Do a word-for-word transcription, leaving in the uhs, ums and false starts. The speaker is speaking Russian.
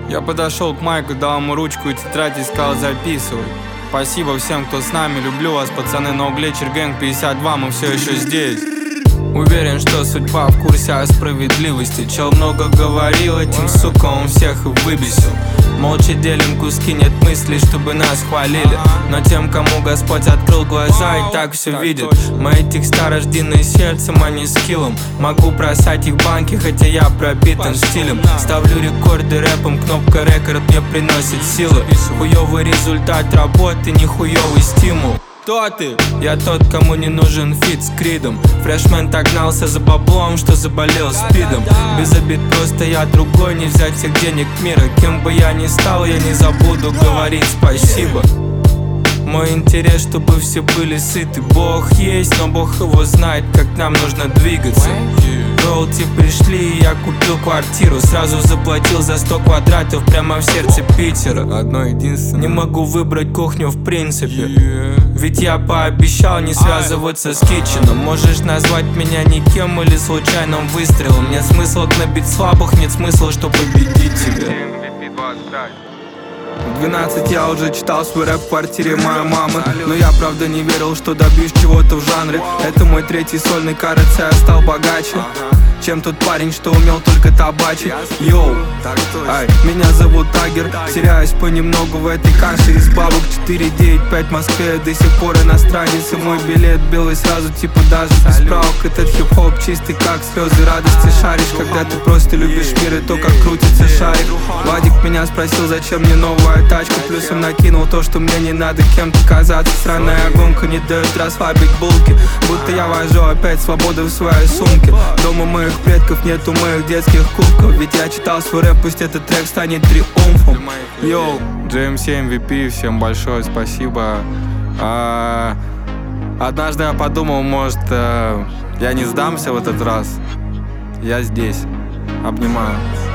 Я подошел к Майку, дал ему ручку и тетрадь и сказал: записывай. Спасибо всем, кто с нами, люблю вас, пацаны, но Глетчер Гэнг пятьдесят два, мы все еще здесь. Уверен, что судьба в курсе о справедливости. Чел много говорил, этим, сука, он всех и выбесил. Молча делим куски, нет мыслей, чтобы нас хвалили. Но тем, кому Господь открыл глаза, и так все видит. Мои текста рождены сердцем, а не скиллом. Могу бросать их в банки, хотя я пропитан стилем. Ставлю рекорды рэпом, кнопка рекорд мне приносит силы. Хуёвый результат работы, не хуёвый стимул. Кто ты? Я тот, кому не нужен фит с Кридом. Фрешмен так гнался за баблом, что заболел спидом. Без обид, просто я другой, не взять всех денег мира. Кем бы я ни стал, я не забуду говорить спасибо. Мой интерес, чтобы все были сыты. Бог есть, но Бог его знает, как нам нужно двигаться. Роути пришли, и я купил квартиру. Сразу заплатил за сто квадратов прямо в сердце Питера. Одно единственное. Не могу выбрать кухню в принципе, ведь я пообещал не связываться с Китченом. Можешь назвать меня никем или случайным выстрелом. Нет смысла гнобить слабых, нет смысла, что победить тебя. В двенадцать я уже читал свой рэп в квартире моей мамы. Но я правда не верил, что добьюсь чего-то в жанре. Это мой третий сольный, кажется, я стал богаче, чем тот парень, что умел только табачить. Йоу, ай, меня зовут Тагер. Теряюсь понемногу в этой каше из бабок. Четыре девять пять в Москве, до сих пор иностранец. И мой билет белый сразу, типа даже без справок. Этот хип-хоп чистый, как слезы радости. Шаришь, когда ты просто любишь мир и то, как крутится шарик. Вадик меня спросил, зачем мне новая тачка. Плюсом накинул то, что мне не надо кем-то казаться. Сраная гонка не дает расслабить булки. Будто я вожу опять свободу в своей сумке. Дома моих предков нету моих детских кубков. Ведь я читал свой рэп, пусть этот трек станет триумфом. Йоу, джей эм си эм ви пи, всем большое спасибо. а, Однажды я подумал, может, а, я не сдамся в этот раз. Я здесь, обнимаю.